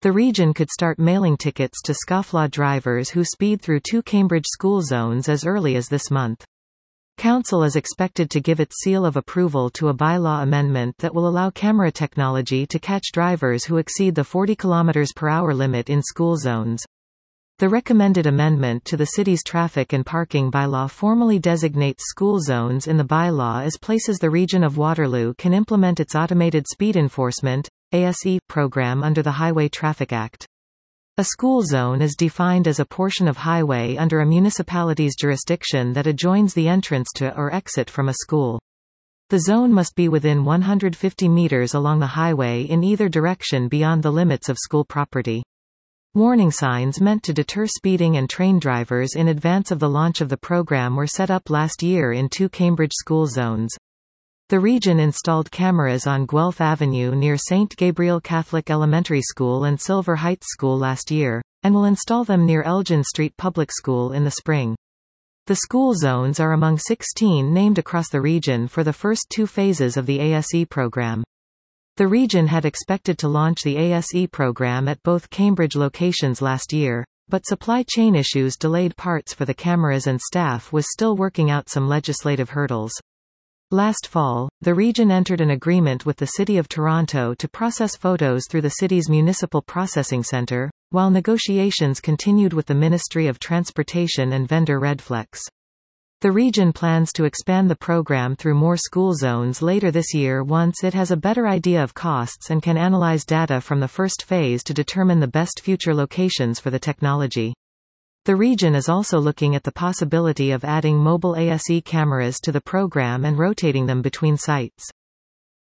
The region could start mailing tickets to scofflaw drivers who speed through 2 Cambridge school zones as early as this month. Council is expected to give its seal of approval to a bylaw amendment that will allow camera technology to catch drivers who exceed the 40 km/h limit in school zones. The recommended amendment to the city's traffic and parking bylaw formally designates school zones in the bylaw as places the region of Waterloo can implement its automated speed enforcement (ASE) program under the Highway Traffic Act. A school zone is defined as a portion of highway under a municipality's jurisdiction that adjoins the entrance to or exit from a school. The zone must be within 150 meters along the highway in either direction beyond the limits of school property. Warning signs meant to deter speeding and train drivers in advance of the launch of the program were set up last year in 2 Cambridge school zones. The region installed cameras on Guelph Avenue near St. Gabriel Catholic Elementary School and Silver Heights School last year, and will install them near Elgin Street Public School in the spring. The school zones are among 16 named across the region for the first 2 phases of the ASE program. The region had expected to launch the ASE program at both Cambridge locations last year, but supply chain issues delayed parts for the cameras and staff was still working out some legislative hurdles. Last fall, the region entered an agreement with the City of Toronto to process photos through the city's Municipal Processing Centre, while negotiations continued with the Ministry of Transportation and vendor Redflex. The region plans to expand the program through more school zones later this year once it has a better idea of costs and can analyze data from the first phase to determine the best future locations for the technology. The region is also looking at the possibility of adding mobile ASE cameras to the program and rotating them between sites.